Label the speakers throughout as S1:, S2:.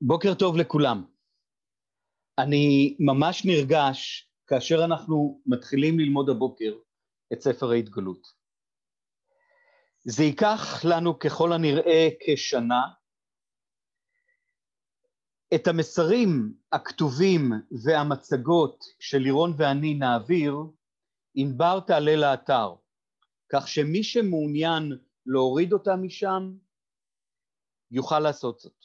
S1: בוקר טוב לכולם. אני ממש נרגש כאשר אנחנו מתחילים ללמוד הבוקר את ספר ההתגלות. זה ייקח לנו ככל הנראה כשנה. את המסרים הכתובים והמצגות של לירון ואני נעביר, ענבר תעלה לאתר, כך שמי שמעוניין להוריד אותה משם יוכל לעשות זאת.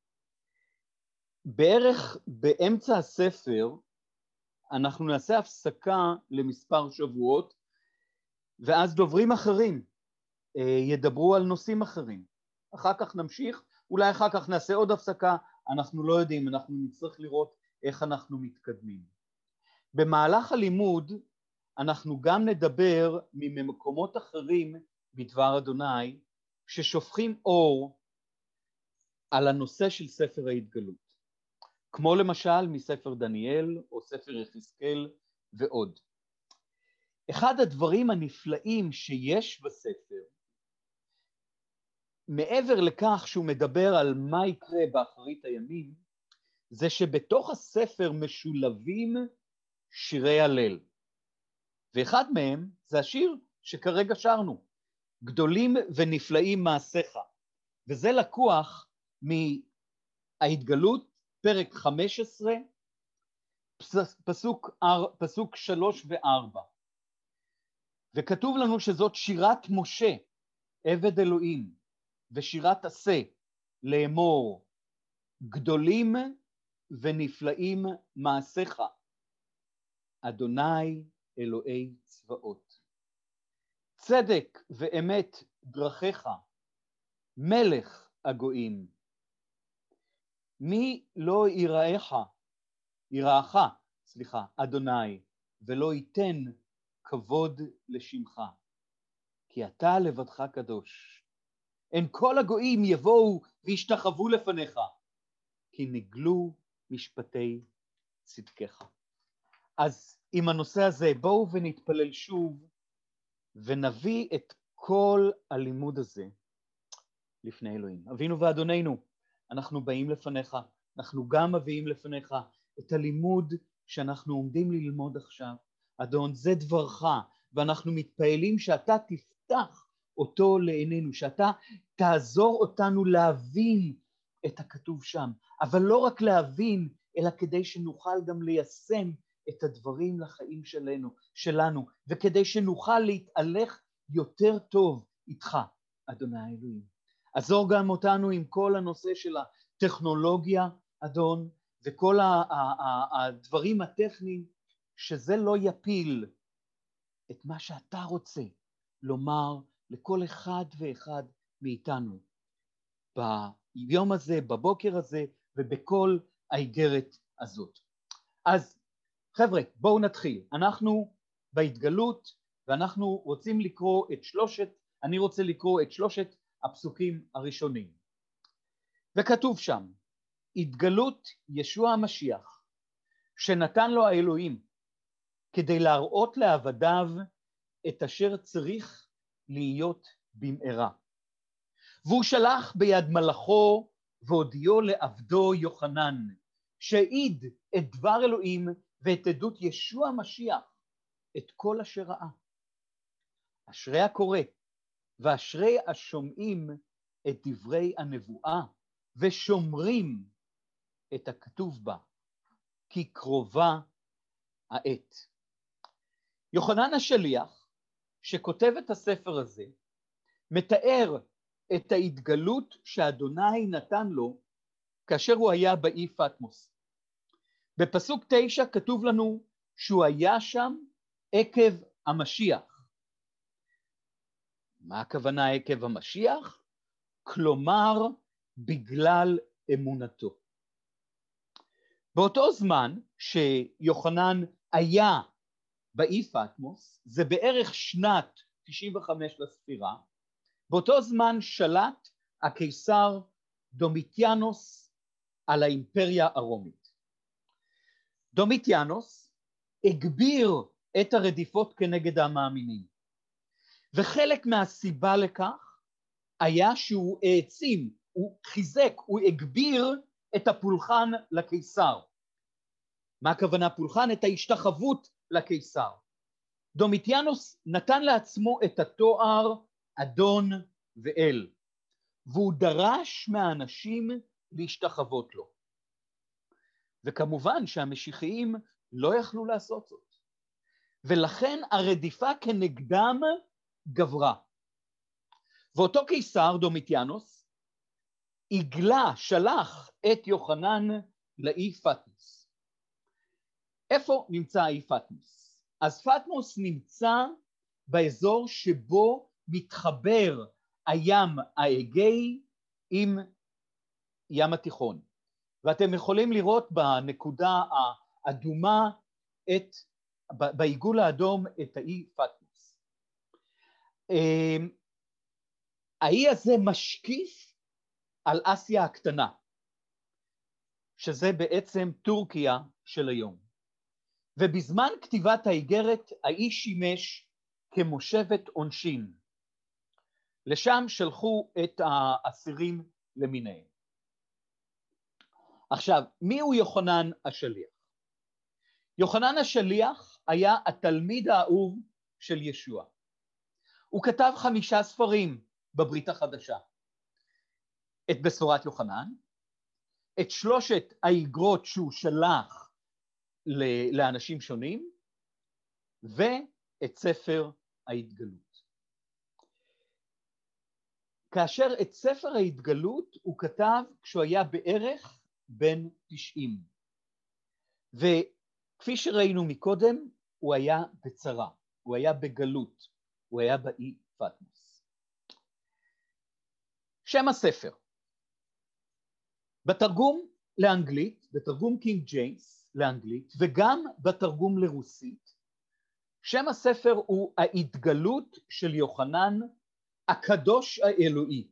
S1: בערך באמצע הספר אנחנו נעשה הפסקה למספר שבועות, ואז דוברים אחרים ידברו על נושאים אחרים. אחר כך נמשיך, אולי אחר כך נעשה עוד הפסקה, אנחנו לא יודעים, אנחנו נצטרך לראות איך אנחנו מתקדמים. במהלך הלימוד אנחנו גם נדבר ממקומות אחרים בדבר אדוני, ששופכים אור על הנושא של ספר ההתגלות. כמו למשל מספר דניאל או ספר יחזקאל ועוד. אחד הדברים הנפלאים שיש בספר, מעבר לכך שהוא מדבר על מה יקרה באחרית הימים, זה שבתוך הספר משולבים שירי הלל. ואחד מהם זה השיר שכרגע שרנו, גדולים ונפלאים מעשיך. וזה לקוח מההתגלות, פרק 15, פסוק 3 ו-4. וכתוב לנו שזאת שירת משה, עבד אלוהים, ושירת עשה, לאמור, גדולים ונפלאים מעשיך, אדוני אלוהי צבאות. צדק ואמת דרכיך, מלך הגויים. מי לא יראך, אדוני, ולא ייתן כבוד לשמך, כי אתה לבדך קדוש. אין כל הגויים יבואו וישתחוו לפניך, כי נגלו משפטי צדקך. אז עם הנושא הזה בואו ונתפלל שוב, ונביא את כל הלימוד הזה לפני אלוהים. אבינו ואדוננו, אנחנו באים לפניך, אנחנו גם מביאים לפניך את הלימוד שאנחנו עומדים ללמוד עכשיו. אדון, זה דברך, ואנחנו מתפעלים שאתה תפתח אותו לעינינו, שאתה תעזור אותנו להבין את הכתוב שם, אבל לא רק להבין, אלא כדי שנוכל גם ליישם את הדברים לחיים שלנו, וכדי שנוכל להתהלך יותר טוב איתך, אדוני האלוהים. עזור גם אותנו עם כל הנושא של הטכנולוגיה, אדון, וכל הדברים הטכניים, שזה לא יפיל את מה שאתה רוצה לומר לכל אחד ואחד מאיתנו, ביום הזה, בבוקר הזה, ובכל האיגרת הזאת. אז חבר'ה, בואו נתחיל. אנחנו בהתגלות, ואנחנו רוצים לקרוא אני רוצה לקרוא את שלושת הפסוקים הראשונים. וכתוב שם, התגלות ישוע המשיח, שנתן לו האלוהים, כדי להראות לעבדיו את אשר צריך להיות במהרה. והוא שלח ביד מלאכו והודיעו לעבדו יוחנן, שהעיד את דבר אלוהים ואת עדות ישוע המשיח, את כל אשר ראה. אשרי הקורא, ואשרי השומעים את דברי הנבואה, ושומרים את הכתוב בה, כי קרובה העת. יוחנן השליח, שכותב את הספר הזה, מתאר את ההתגלות שאדוני נתן לו, כאשר הוא היה באי פטמוס. בפסוק 9 כתוב לנו שהוא היה שם עקב המשיח. מה הכוונה עקב המשיח? כלומר, בגלל אמונתו. באותו זמן שיוחנן היה באי פטמוס, זה בערך שנת 95 לספירה, באותו זמן שלט הקיסר דומיטיאנוס על האימפריה הרומית. דומיטיאנוס הגביר את הרדיפות כנגד המאמינים, וחלק מהסיבה לכך היה שהוא העצים, הוא חיזק, הוא הגביר את הפולחן לקיסר. מה הכוונה פולחן? את ההשתחוות לקיסר. דומיטיאנוס נתן לעצמו את התואר אדון ואל, והוא דרש מהאנשים להשתחוות לו. וכמובן שהמשיחיים לא יכלו לעשות זאת. ולכן הרדיפה כנגדם גברה. ואותו קיסר, דומיטיאנוס, שלח את יוחנן לאי פטמוס. איפה נמצא האי פטמוס? אז פטמוס נמצא באזור שבו מתחבר הים האגאי עם ים התיכון. ואתם יכולים לראות בנקודה האדומה, בעיגול האדום, את האי פטמוס. האי הזה משקיף על אסיה הקטנה, שזה בעצם טורקיה של היום. ובזמן כתיבת האיגרת, האי שימש כמושבת עונשין. לשם שלחו את האסירים למיניהם. עכשיו, מי הוא יוחנן השליח? יוחנן השליח היה התלמיד האהוב של ישוע. הוא כתב 5 ספרים בברית החדשה. את בשורת יוחנן, את 3 האיגרות שהוא שלח לאנשים שונים, ואת ספר ההתגלות. כאשר את ספר ההתגלות הוא כתב כשהוא היה בערך בן 90. וכפי שראינו מקודם, הוא היה בצרה, הוא היה בגלות, הוא היה באי פטמוס. שם הספר. בתרגום לאנגלית, בתרגום קינג ג'יימס לאנגלית, וגם בתרגום לרוסית, שם הספר הוא ההתגלות של יוחנן הקדוש האלוהי.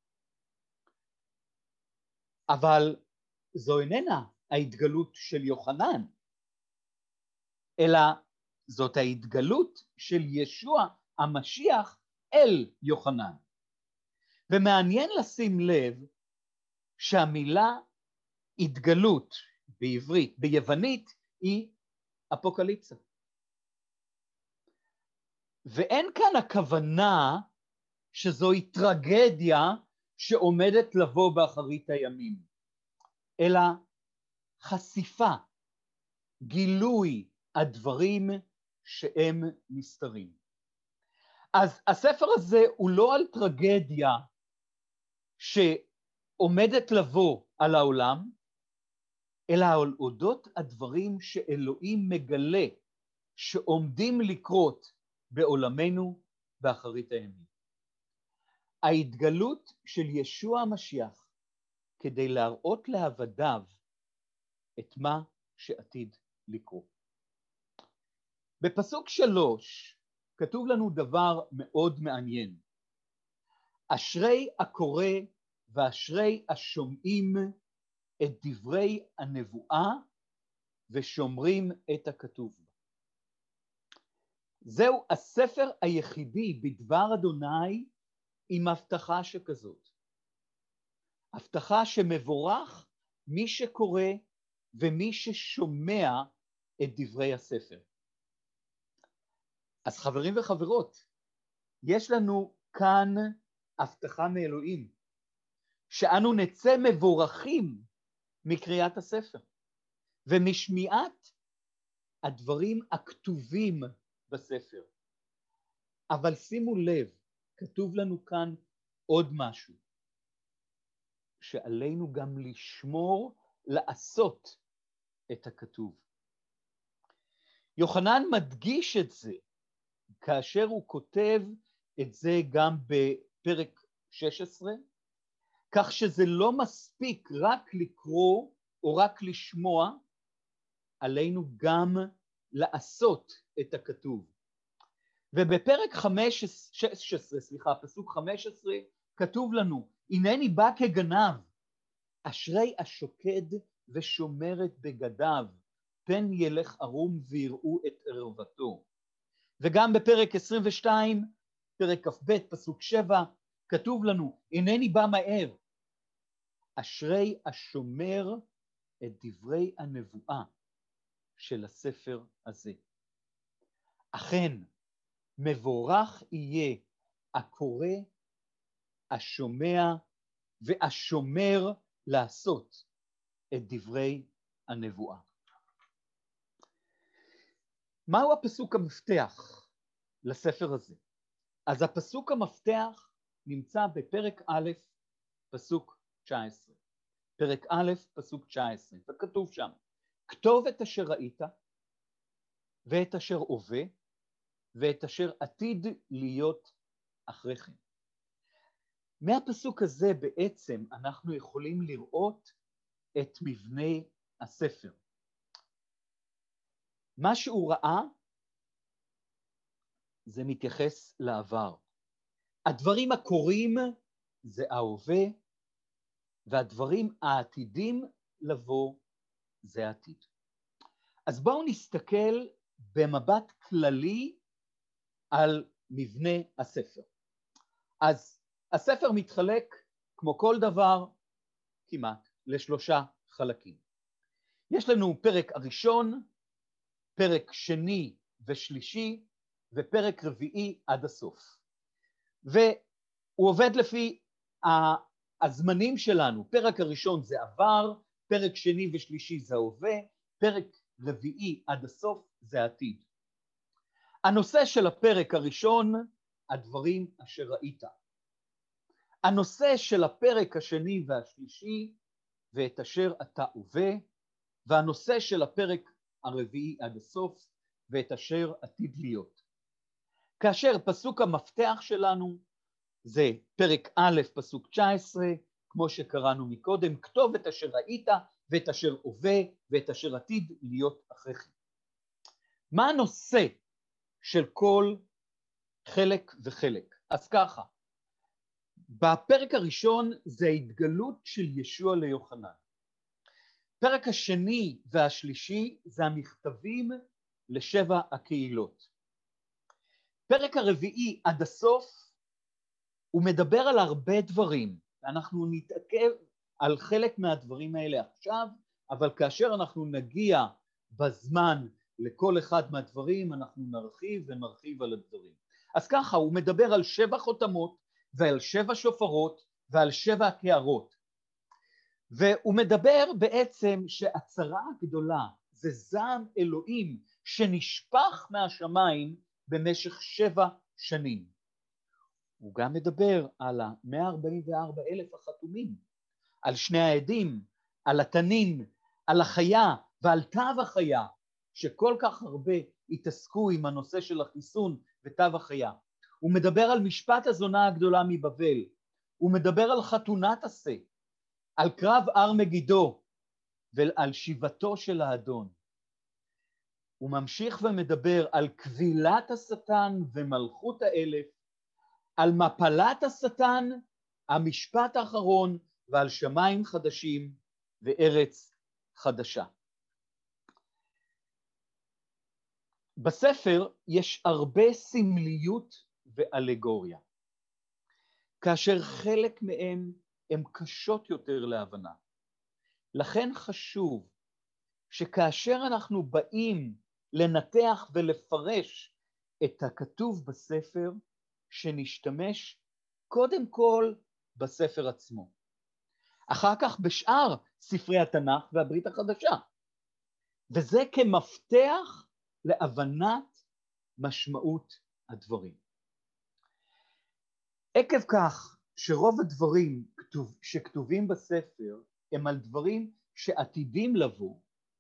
S1: אבל זו איננה ההתגלות של יוחנן, אלא זאת ההתגלות של ישוע המשיח אל יוחנן. ומעניין לשים לב שהמילה התגלות בעברית, ביוונית, היא אפוקליפסה. ואין כאן הכוונה שזוהי טרגדיה שעומדת לבוא באחרית הימים, אלא חשיפה, גילוי הדברים שהם נסתרים. אז הספר הזה הוא לא על טרגדיה שעומדת לבוא על העולם, אלא על אודות הדברים שאלוהים מגלה שעומדים לקרות בעולמנו באחרית הימים. ההתגלות של ישוע המשיח כדי להראות לעבדיו את מה שעתיד לקרות. בפסוק 3 כתוב לנו דבר מאוד מעניין. אשרי הקורא ואשרי השומעים את דברי הנבואה ושומרים את הכתוב בה. זהו הספר היחידי בדבר אדוני עם הבטחה שכזאת. הבטחה שמבורך מי שקורא ומי ששומע את דברי הספר. אז חברים וחברות, יש לנו כאן הבטחה מאלוהים, שאנו נצא מבורכים מקריאת הספר, ומשמיעת הדברים הכתובים בספר. אבל שימו לב, כתוב לנו כאן עוד משהו, שעלינו גם לשמור, לעשות את הכתוב. יוחנן מדגיש את זה, כאשר הוא כותב את זה גם בפרק 16, כך שזה לא מספיק רק לקרוא או רק לשמוע, עלינו גם לעשות את הכתוב. ובפרק 16, פסוק 15, כתוב לנו, הנני בא כגנב, אשרי השוקד ושומר את בגדיו, פן ילך ערום ויראו את ערוותו. וגם בפרק 22, פרק כ"ב, פסוק 7, כתוב לנו, הנני בא מהר, אשרי השומר את דברי הנבואה של הספר הזה. אכן, מבורך יהיה הקורא, השומע והשומר לעשות את דברי הנבואה. מהו הפסוק המפתח לספר הזה? אז הפסוק המפתח נמצא בפרק א', פסוק 19. פרק א', פסוק 19, וכתוב שם, כתוב את אשר ראית, ואת אשר הווה, ואת אשר עתיד להיות אחרי כן. מהפסוק הזה בעצם אנחנו יכולים לראות את מבנה הספר. מה שהוא ראה זה מתייחס לעבר. הדברים הקורים זה ההווה, והדברים העתידים לבוא זה העתיד. אז בואו נסתכל במבט כללי על מבנה הספר. אז הספר מתחלק, כמו כל דבר, כמעט לשלושה חלקים. יש לנו פרק הראשון, פרק שני ושלישי, ופרק רביעי עד הסוף. והוא עובד לפי הזמנים שלנו. פרק הראשון זה עבר, פרק שני ושלישי זה הווה, פרק רביעי עד הסוף זה עתיד. הנושא של הפרק הראשון, הדברים אשר ראית. הנושא של הפרק השני והשלישי, ואת אשר אתה הווה, והנושא של הפרק הרביעי עד הסוף, ואת אשר עתיד להיות. כאשר פסוק המפתח שלנו זה פרק א', פסוק 19, כמו שקראנו מקודם, כתוב את אשר ראית, ואת אשר הווה, ואת אשר עתיד להיות אחרי כן. מה הנושא של כל חלק וחלק? אז ככה, בפרק הראשון זה ההתגלות של ישוע ליוחנן. פרק השני והשלישי זה המכתבים לשבע הקהילות. פרק הרביעי עד הסוף הוא מדבר על הרבה דברים, ואנחנו נתעכב על חלק מהדברים האלה עכשיו, אבל כאשר אנחנו נגיע בזמן לכל אחד מהדברים, אנחנו נרחיב ונרחיב על הדברים. אז ככה, הוא מדבר על 7 חותמות, ועל 7 שופרות, ועל 7 קערות. והוא מדבר בעצם שהצרה הגדולה זה זעם אלוהים שנשפך מהשמיים במשך 7 שנים. הוא גם מדבר על 144,000 החתומים, על 2 העדים, על התנין, על החיה ועל תו החיה, שכל כך הרבה התעסקו עם הנושא של החיסון ותו החיה. הוא מדבר על משפט הזונה הגדולה מבבל, הוא מדבר על חתונת עשה, על קרב הר מגידו ועל שיבתו של האדון. הוא ממשיך ומדבר על כבילת השטן ומלכות האלף, על מפלת השטן, המשפט האחרון, ועל שמיים חדשים וארץ חדשה. בספר יש הרבה סמליות ואלגוריה, כאשר חלק מהם הם קשות יותר להבנה. לכן חשוב שכאשר אנחנו באים לנתח ולפרש את הכתוב בספר, שנשתמש קודם כל בספר עצמו. אחר כך בשאר ספרי התנ"ך והברית החדשה. וזה כמפתח להבנת משמעות הדברים. עקב כך שרוב הדברים שכתובים בספר הם על דברים שעתידים לבוא,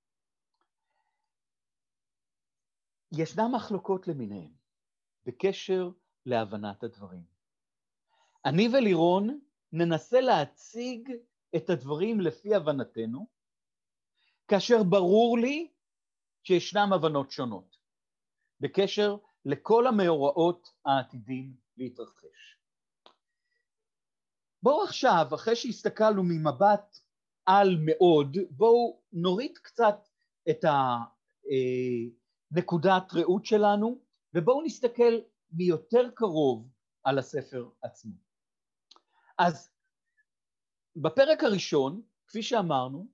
S1: ישנם מחלוקות למיניהם בקשר להבנת הדברים. אני ולירון ננסה להציג את הדברים לפי הבנתנו, כאשר ברור לי שישנם הבנות שונות, בקשר לכל המאורעות העתידים להתרחש. בואו עכשיו, אחרי שהסתכלנו ממבט על מאוד, בואו נוריד קצת את נקודת ראות שלנו, ובואו נסתכל מיותר קרוב על הספר עצמו. אז בפרק הראשון, כפי שאמרנו,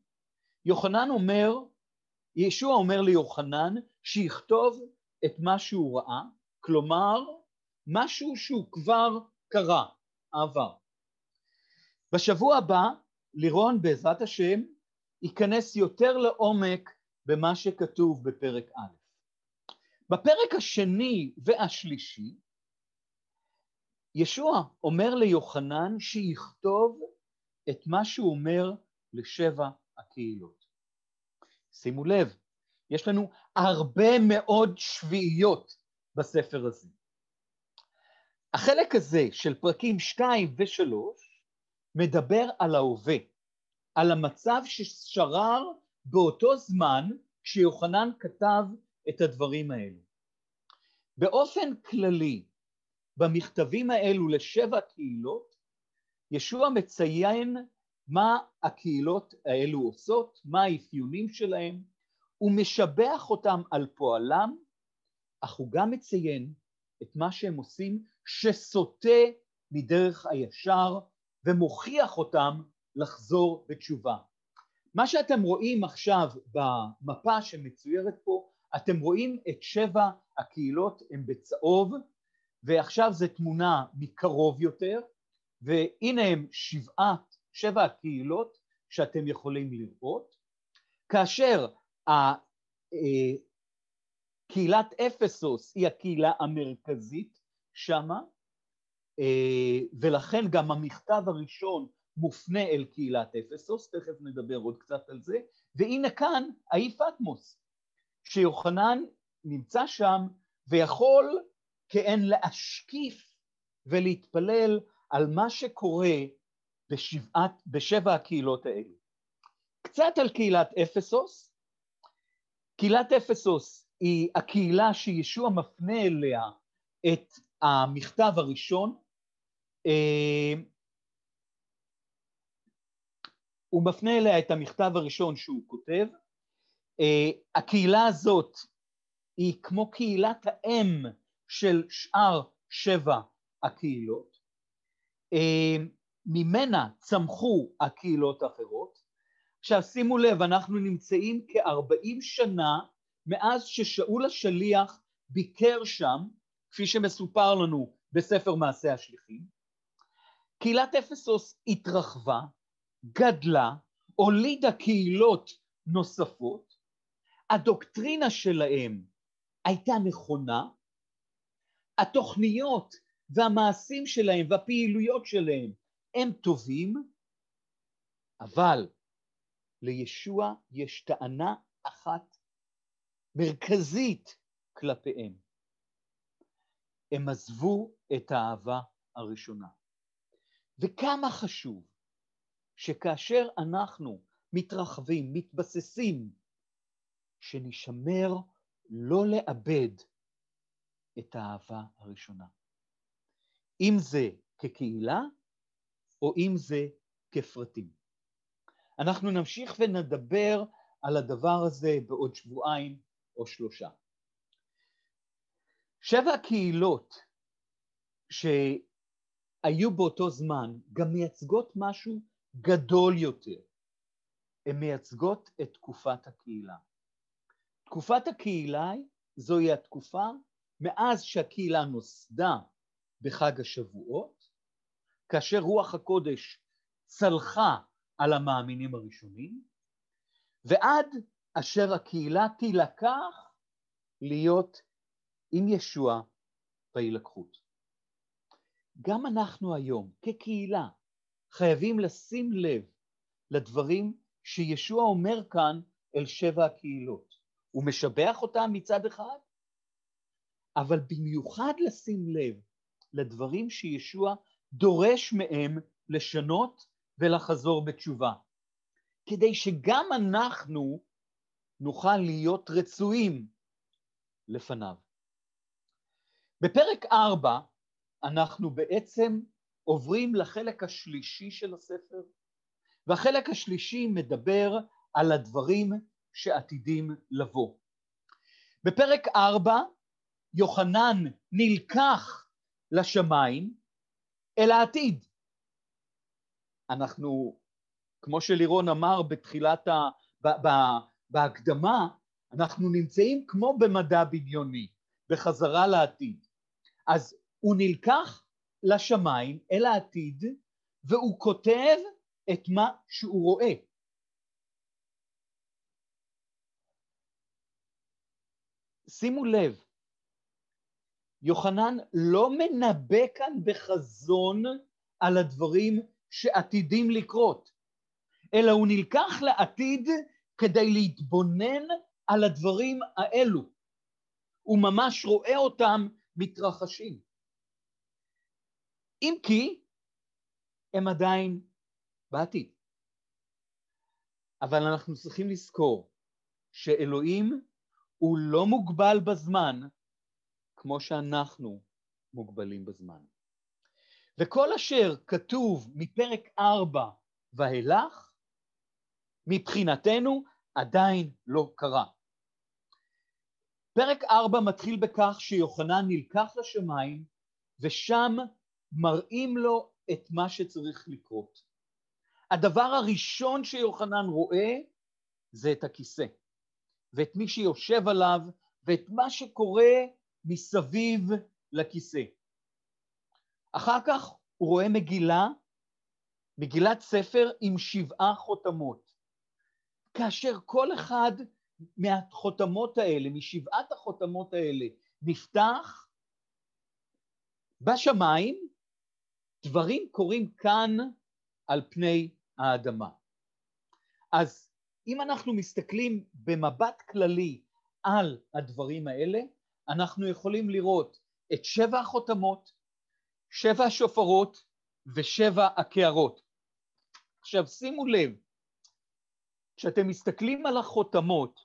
S1: ישוע אומר ליוחנן שיכתוב את מה שהוא ראה, כלומר, משהו שהוא כבר קרה, עבר. בשבוע הבא, לירון בעזרת השם, ייכנס יותר לעומק במה שכתוב בפרק א'. בפרק השני והשלישי, ישוע אומר ליוחנן שיכתוב את מה שהוא אומר לשבע הקהילות. שימו לב, יש לנו הרבה מאוד שביעיות בספר הזה. החלק הזה של פרקים 2 ו3 מדבר על ההווה, על המצב ששרר באותו זמן כשיוחנן כתב את הדברים האלו. באופן כללי, במכתבים האלו לשבע קהילות, ישוע מציין מה הקהילות האלו עושות, מה האפיונים שלהם, הוא משבח אותם על פועלם, אך הוא גם מציין את מה שהם עושים שסוטה מדרך הישר, ומוכיח אותם לחזור בתשובה. מה שאתם רואים עכשיו במפה שמצוירת פה, אתם רואים את שבע הקהילות הם בצהוב, ועכשיו זו תמונה מקרוב יותר, והנה הם שבע הקהילות שאתם יכולים לראות, כאשר קהילת אפסוס היא הקהילה המרכזית שמה, ולכן גם המכתב הראשון מופנה אל קהילת אפסוס, תכף נדבר עוד קצת על זה, והנה כאן האי פטמוס, שיוחנן נמצא שם ויכול כאין להשקיף ולהתפלל על מה שקורה בשבע הקהילות האלה. קצת על קהילת אפסוס. קהילת אפסוס היא הקהילה שישוע מפנה אליה את המכתב הראשון. הוא מפנה אליה את המכתב הראשון שהוא כותב. הקהילה הזאת היא כמו קהילת האם של שאר שבע הקהילות. ממנה צמחו הקהילות האחרות. עכשיו שימו לב, אנחנו נמצאים כ-40 שנה מאז ששאול השליח ביקר שם, כפי שמסופר לנו בספר מעשי השליחים. קהילת אפסוס התרחבה, גדלה, הולידה קהילות נוספות, הדוקטרינה שלהם הייתה נכונה, התוכניות והמעשים שלהם והפעילויות שלהם הם טובים, אבל לישוע יש טענה אחת מרכזית כלפיהם. הם עזבו את האהבה הראשונה. וכמה חשוב שכאשר אנחנו מתרחבים, מתבססים, שנשמר לא לאבד את האהבה הראשונה. אם זה כקהילה או אם זה כפרטים. אנחנו נמשיך ונדבר על הדבר הזה בעוד שבועיים או 3. 7 הקהילות שהיו באותו זמן גם מייצגות משהו גדול יותר. הן מייצגות את תקופת הקהילה. תקופת הקהילה זוהי התקופה מאז שהקהילה נוסדה בחג השבועות, כאשר רוח הקודש צלחה על המאמינים הראשונים, ועד אשר הקהילה תילקח להיות עם ישוע בהילקחות. גם אנחנו היום כקהילה חייבים לשים לב לדברים שישוע אומר כאן אל 7 הקהילות. הוא משבח אותם מצד אחד, אבל במיוחד לשים לב לדברים שישוע דורש מהם לשנות ולחזור בתשובה, כדי שגם אנחנו נוכל להיות רצויים לפניו. בפרק 4 אנחנו בעצם עוברים לחלק השלישי של הספר, והחלק השלישי מדבר על הדברים שעתידים לבוא. בפרק 4 יוחנן נלקח לשמיים אל העתיד. אנחנו כמו שלירון אמר בתחילת, בהקדמה, אנחנו נמצאים כמו במדע בדיוני, בחזרה לעתיד. אז הוא נלקח לשמיים, אל העתיד, והוא כותב את מה שהוא רואה. שימו לב, יוחנן לא מנבא כאן בחזון על הדברים שעתידים לקרות, אלא הוא נלקח לעתיד כדי להתבונן על הדברים האלו. הוא ממש רואה אותם מתרחשים. אם כי הם עדיין בעתיד. אבל אנחנו צריכים לזכור שאלוהים הוא לא מוגבל בזמן כמו שאנחנו מוגבלים בזמן. וכל אשר כתוב מפרק 4 ואילך, מבחינתנו עדיין לא קרה. פרק 4 מתחיל בכך שיוחנן נלקח לשמיים, ושם מראים לו את מה שצריך לקרות. הדבר הראשון שיוחנן רואה זה את הכיסא, ואת מי שיושב עליו, ואת מה שקורה מסביב לכיסא. אחר כך הוא רואה מגילת ספר עם 7 חותמות. כאשר כל אחד מהחותמות האלה, מ7 החותמות האלה, נפתח בשמיים, דברים קורים כאן על פני האדמה. אז אם אנחנו מסתכלים במבט כללי על הדברים האלה, אנחנו יכולים לראות את 7 החותמות, 7 השופרות ו7 הקערות. עכשיו שימו לב, כשאתם מסתכלים על החותמות,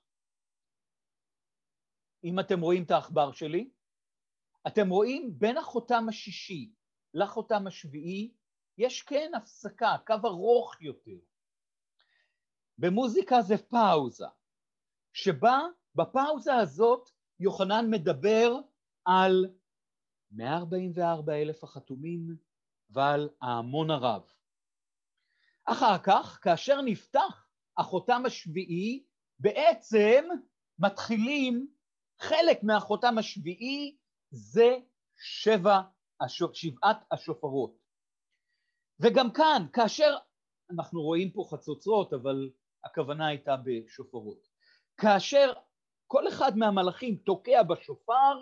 S1: אם אתם רואים את העכבר שלי, אתם רואים בין החותם השישי לחותם השביעי, יש כן הפסקה, קו ארוך יותר. במוזיקה זה פאוזה, שבה בפאוזה הזאת יוחנן מדבר על 144,000 החתומים ועל ההמון הרב. אחר כך, כאשר נפתח החותם השביעי, בעצם מתחילים, חלק מהחותם השביעי זה 7 השופרות. וגם כאן, כאשר אנחנו רואים פה חצוצרות, אבל הכוונה הייתה בשופרות. כאשר כל אחד מהמלאכים תוקע בשופר,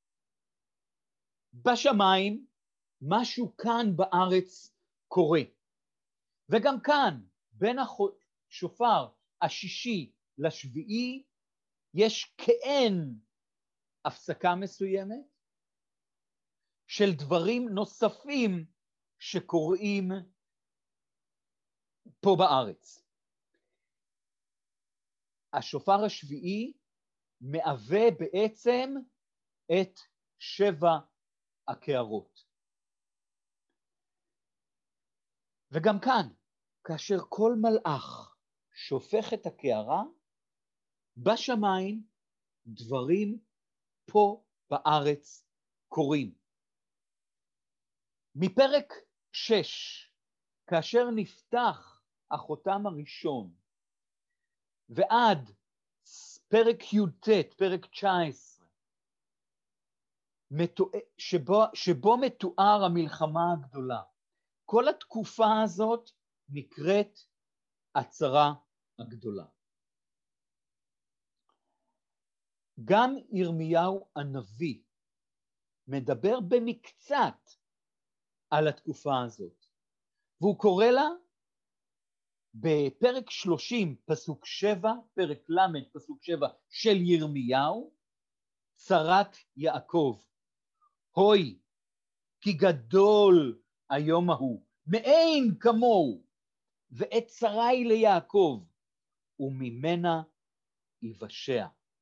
S1: בשמיים, משהו כאן בארץ קורה. וגם כאן, בין השופר השישי לשביעי, יש כאין הפסקה מסוימת של דברים נוספים שקורים פה בארץ. השופר השביעי מהווה בעצם את 7 הקערות. וגם כאן, כאשר כל מלאך שופך את הקערה, בשמיים דברים פה בארץ קורים. מפרק 6, כאשר נפתח החותם הראשון, ועד פרק י"ט, פרק 19, שבו מתואר המלחמה הגדולה. כל התקופה הזאת נקראת הצרה הגדולה. גם ירמיהו הנביא מדבר במקצת על התקופה הזאת, והוא קורא לה בפרק 30 פסוק 7, פרק ל' פסוק 7 של ירמיהו, צרת יעקב. הוי, כי גדול היום ההוא, מאין כמוהו, ואת צרה היא ליעקב, וממנה יבשע.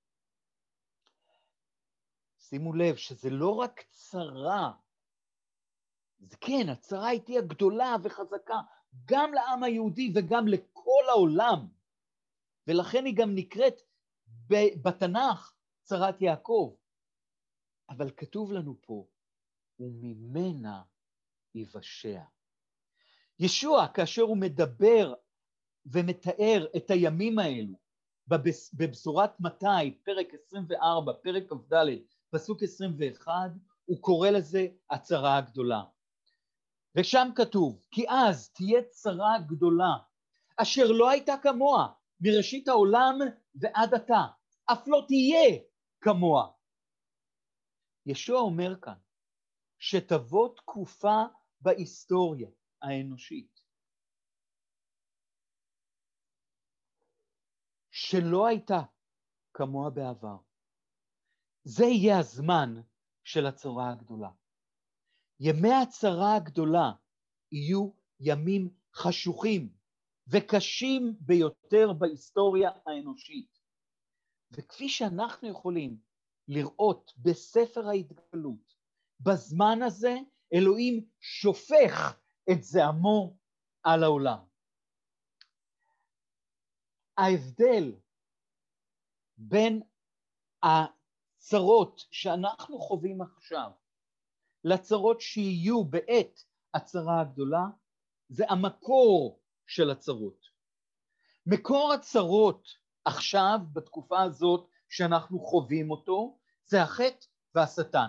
S1: שימו לב שזה לא רק צרה, זה כן, הצרה היא תהיה גדולה וחזקה, גם לעם היהודי וגם לכל העולם, ולכן היא גם נקראת בתנ"ך צרת יעקב. אבל כתוב לנו פה, וממנה יבשע. ישוע, כאשר הוא מדבר ומתאר את הימים האלו בבשורת מתי, פרק 24, פרק כ"ד, פסוק 21, הוא קורא לזה הצרה הגדולה. ושם כתוב, כי אז תהיה צרה גדולה, אשר לא הייתה כמוה מראשית העולם ועד עתה, אף לא תהיה כמוה. ישוע אומר כאן, שתבוא תקופה בהיסטוריה האנושית, שלא הייתה כמוה בעבר. זה יהיה הזמן של הצרה הגדולה. ימי הצרה הגדולה יהיו ימים חשוכים וקשים ביותר בהיסטוריה האנושית. וכפי שאנחנו יכולים לראות בספר ההתגלות, בזמן הזה אלוהים שופך את זעמו על העולם. ההבדל בין הצרות שאנחנו חווים עכשיו לצרות שיהיו בעת הצרה הגדולה, זה המקור של הצרות. מקור הצרות עכשיו, בתקופה הזאת שאנחנו חווים אותו, זה החטא והשטן.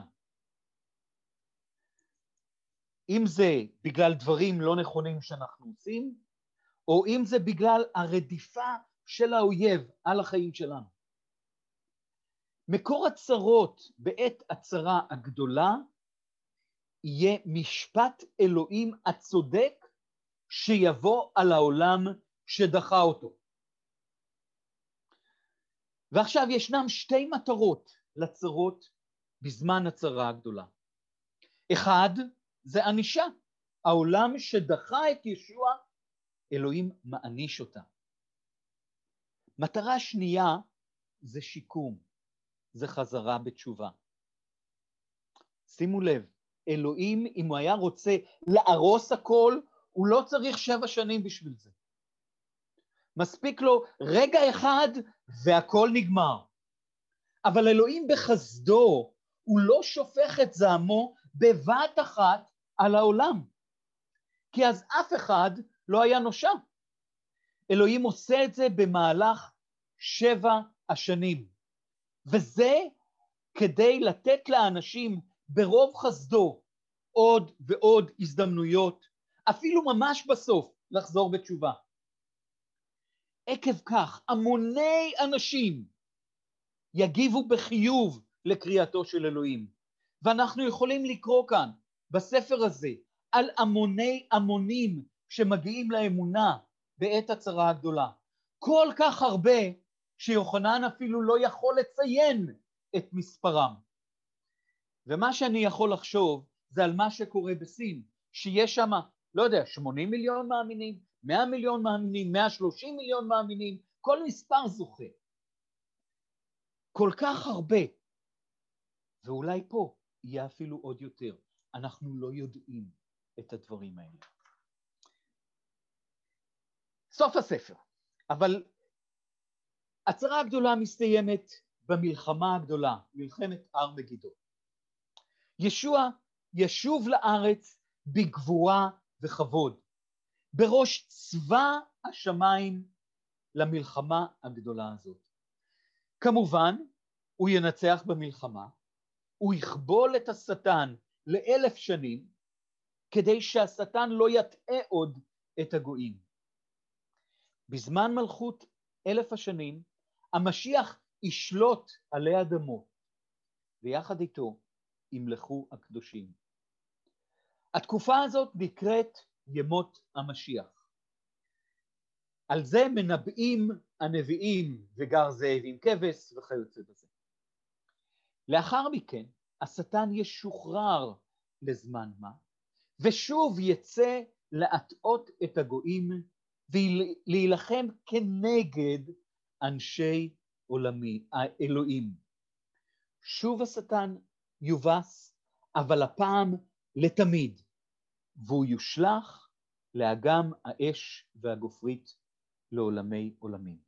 S1: אם זה בגלל דברים לא נכונים שאנחנו עושים, או אם זה בגלל הרדיפה של האויב על החיים שלנו. מקור הצרות בעת הצרה הגדולה, יהיה משפט אלוהים הצודק שיבוא על העולם שדחה אותו. ועכשיו ישנם שתי מטרות לצרות בזמן הצרה הגדולה. אחד, זה ענישה. העולם שדחה את ישוע, אלוהים מעניש אותה. מטרה שנייה זה שיקום, זה חזרה בתשובה. שימו לב, אלוהים, אם הוא היה רוצה להרוס הכל, הוא לא צריך 7 שנים בשביל זה. מספיק לו רגע אחד והכל נגמר. אבל אלוהים בחסדו, הוא לא שופך את זעמו בבת אחת על העולם. כי אז אף אחד לא היה נושע. אלוהים עושה את זה במהלך 7 השנים. וזה כדי לתת לאנשים ברוב חסדו עוד ועוד הזדמנויות, אפילו ממש בסוף לחזור בתשובה. עקב כך, המוני אנשים יגיבו בחיוב לקריאתו של אלוהים. ואנחנו יכולים לקרוא כאן, בספר הזה, על המוני המונים שמגיעים לאמונה בעת הצרה הגדולה. כל כך הרבה שיוחנן אפילו לא יכול לציין את מספרם. ומה שאני יכול לחשוב זה על מה שקורה בסין, שיש שם, לא יודע, 80 מיליון מאמינים, 100 מיליון מאמינים, 130 מיליון מאמינים, כל מספר זוכה. כל כך הרבה, ואולי פה יהיה אפילו עוד יותר. אנחנו לא יודעים את הדברים האלה. סוף הספר, אבל הצרה הגדולה מסתיימת במלחמה הגדולה, מלחמת ארמגדון. ישוע ישוב לארץ בגבורה וכבוד, בראש צבא השמיים למלחמה הגדולה הזאת. כמובן, הוא ינצח במלחמה, הוא יכבול את השטן ל1000 שנים, כדי שהשטן לא יטעה עוד את הגויים. בזמן מלכות 1000 השנים, המשיח ישלוט עלי אדמות, ויחד איתו ימלכו הקדושים. התקופה הזאת נקראת ימות המשיח. על זה מנבאים הנביאים וגר זאב עם כבש וכיוצא בזה. לאחר מכן, השטן ישוחרר לזמן מה, ושוב יצא להטעות את הגויים ולהילחם כנגד אנשי אלוהים. שוב השטן יובס, אבל הפעם לתמיד, והוא יושלך לאגם האש והגופרית לעולמי עולמים.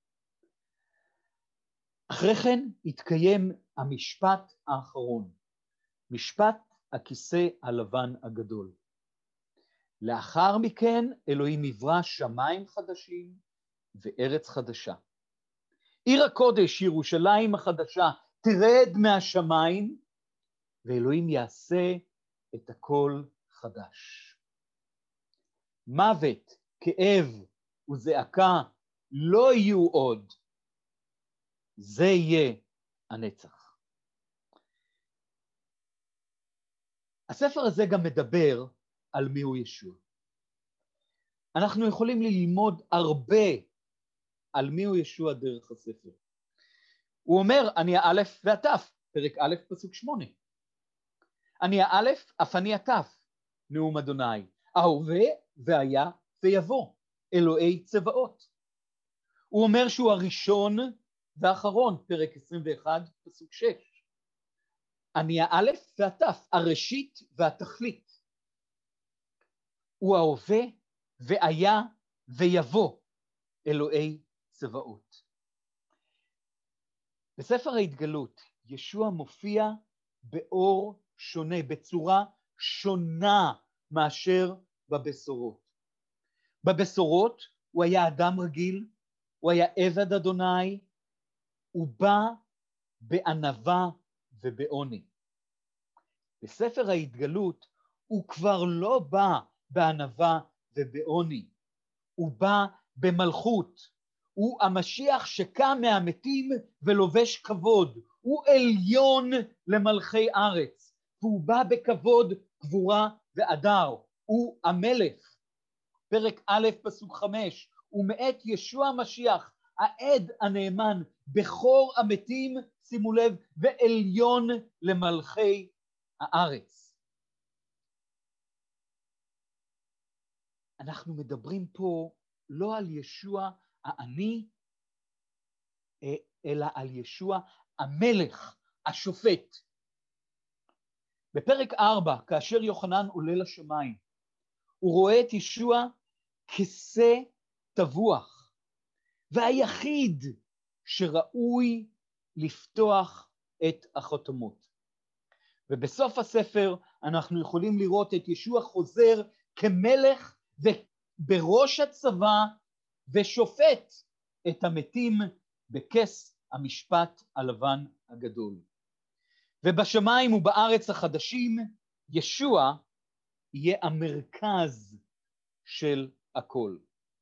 S1: אחרי כן יתקיים המשפט האחרון, משפט הכיסא הלבן הגדול. לאחר מכן אלוהים יברא שמיים חדשים וארץ חדשה. עיר הקודש ירושלים החדשה תרד מהשמיים, ואלוהים יעשה את הכל חדש. מוות, כאב וזעקה לא יהיו עוד. זה יהיה הנצח. הספר הזה גם מדבר על מיהו ישוע. אנחנו יכולים ללמוד הרבה על מיהו ישוע דרך הספר. הוא אומר, אני האלף והתף, פרק א' פסוק 8. אני האלף, אף אני התף, נאום אדוני, ההווה והיה ויבוא, אלוהי צבאות. הוא אומר שהוא הראשון והאחרון, פרק 21 פסוק 6. אני האלף והתף, הראשית והתכלית. הוא ההווה והיה ויבוא, אלוהי צבאות. בספר ההתגלות, ישוע מופיע באור שונה, בצורה שונה מאשר בבשורות. בבשורות הוא היה אדם רגיל, הוא היה עבד אדוני, הוא בא בענווה ובעוני. בספר ההתגלות הוא כבר לא בא בענווה ובעוני, הוא בא במלכות, הוא המשיח שקם מהמתים ולובש כבוד, הוא עליון למלכי ארץ, והוא בא בכבוד, גבורה והדר, הוא המלך. פרק א' פסוק 5, ומאת ישוע המשיח, העד הנאמן, בכור המתים, שימו לב, ועליון למלכי הארץ. אנחנו מדברים פה לא על ישוע העני, אלא על ישוע המלך, השופט. בפרק 4, כאשר יוחנן עולה לשמיים, הוא רואה את ישוע כשה טבוח, והיחיד שראוי לפתוח את החותמות. ובסוף הספר אנחנו יכולים לראות את ישוע חוזר כמלך ובראש הצבא ושופט את המתים בכס המשפט הלבן הגדול. ובשמיים ובארץ החדשים ישוע יהיה המרכז של הכל.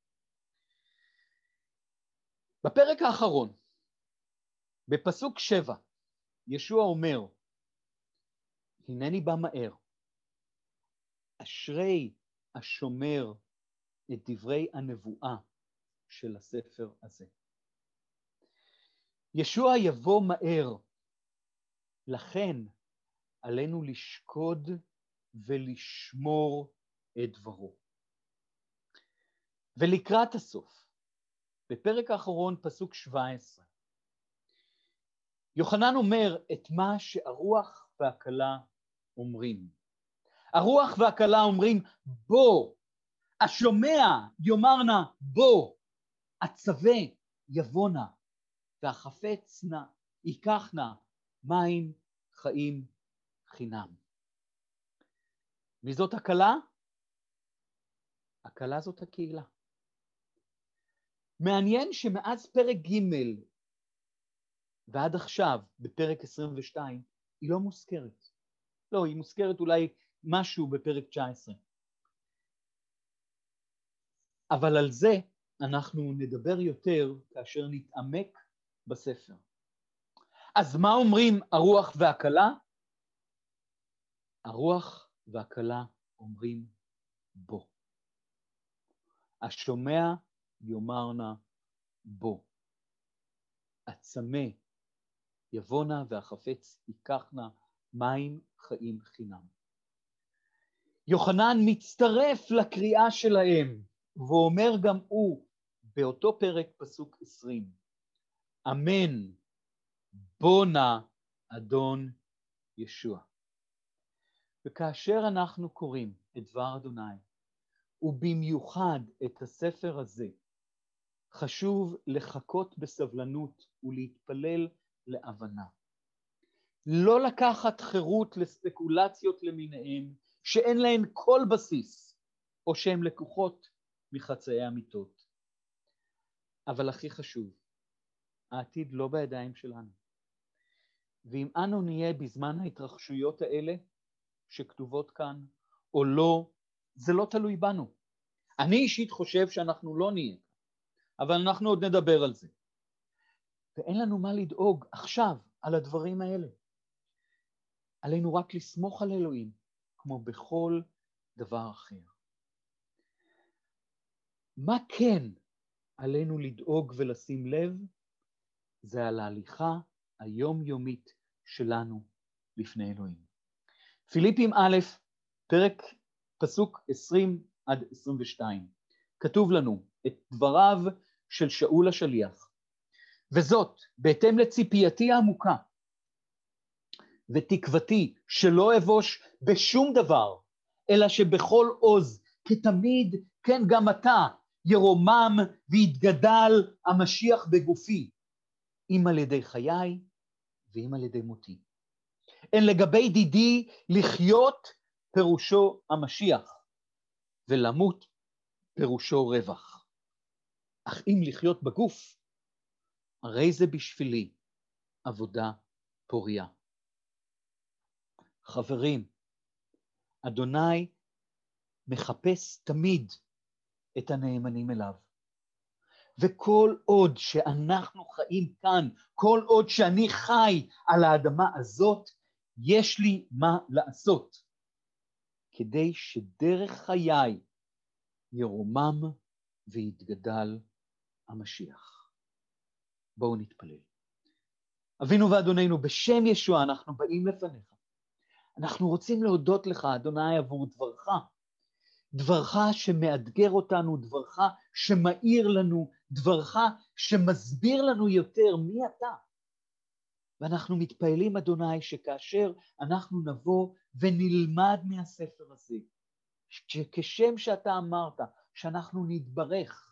S1: בפרק האחרון, בפסוק 7, ישוע אומר, הנני בא מהר, אשרי השומר את דברי הנבואה של הספר הזה. ישוע יבוא מהר, לכן עלינו לשקוד ולשמור את דברו. ולקראת הסוף, בפרק האחרון פסוק 17, יוחנן אומר את מה שהרוח והכלה אומרים. הרוח והכלה אומרים בוא, השומע יאמרנה בוא, הצווה יבונה, והחפץ נא ייקחנה מים חיים חינם. מי זאת הכלה? הכלה זאת הקהילה. מעניין שמאז פרק ג' ועד עכשיו, בפרק 22, היא לא מוזכרת. לא, היא מוזכרת אולי משהו בפרק 19. אבל על זה אנחנו נדבר יותר כאשר נתעמק בספר. אז מה אומרים הרוח והכלה? הרוח והכלה אומרים בוא. השומע יאמרנה בוא. הצמא יבונה והחפץ ייקחנה מים חיים חינם. יוחנן מצטרף לקריאה שלהם, ואומר גם הוא באותו פרק פסוק 20, אמן, בוא נא אדון ישוע. וכאשר אנחנו קוראים את דבר אדוני, ובמיוחד את הספר הזה, חשוב לחכות בסבלנות ולהתפלל להבנה. לא לקחת חירות לספקולציות למיניהם, שאין להן כל בסיס, או שהן לקוחות מחצאי אמיתות. אבל הכי חשוב, העתיד לא בידיים שלנו. ואם אנו נהיה בזמן ההתרחשויות האלה שכתובות כאן, או לא, זה לא תלוי בנו. אני אישית חושב שאנחנו לא נהיה, אבל אנחנו עוד נדבר על זה. ואין לנו מה לדאוג עכשיו על הדברים האלה. עלינו רק לסמוך על אלוהים, כמו בכל דבר אחר. מה כן עלינו לדאוג ולשים לב? זה על ההליכה היומיומית שלנו לפני אלוהים. פיליפים א', פסוק 20 עד 22, כתוב לנו את דבריו של שאול השליח, וזאת בהתאם לציפייתי העמוקה ותקוותי שלא אבוש בשום דבר, אלא שבכל עוז, כתמיד, כן גם אתה, ירומם ויתגדל המשיח בגופי, אם על ידי חיי ואם על ידי מותי. אין לגבי דידי לחיות פירושו המשיח, ולמות פירושו רווח. אך אם לחיות בגוף, הרי זה בשבילי עבודה פוריה. חברים, אדוני מחפש תמיד את הנאמנים אליו. וכל עוד שאנחנו חיים כאן, כל עוד שאני חי על האדמה הזאת, יש לי מה לעשות, כדי שדרך חיי ירומם ויתגדל המשיח. בואו נתפלל. אבינו ואדוננו, בשם ישוע אנחנו באים לפניך. אנחנו רוצים להודות לך, אדוני, עבור דברך. דברך שמאתגר אותנו, דברך שמאיר לנו, דברך שמסביר לנו יותר מי אתה. ואנחנו מתפעלים, אדוני, שכאשר אנחנו נבוא ונלמד מהספר הזה, כשם שאתה אמרת, שאנחנו נתברך,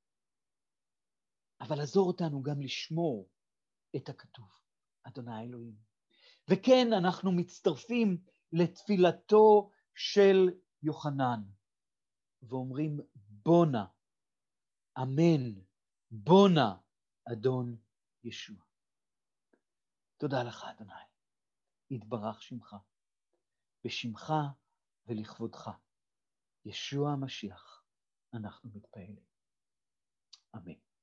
S1: אבל עזור אותנו גם לשמור את הכתוב, אדוני אלוהים. וכן, אנחנו מצטרפים לתפילתו של יוחנן, ואומרים, בונה, אמן, בונה, אדון ישוע. תודה לך, אדוני. יתברך שמך, בשמך ולכבודך. ישוע המשיח, אנחנו מתפעלים. אמן.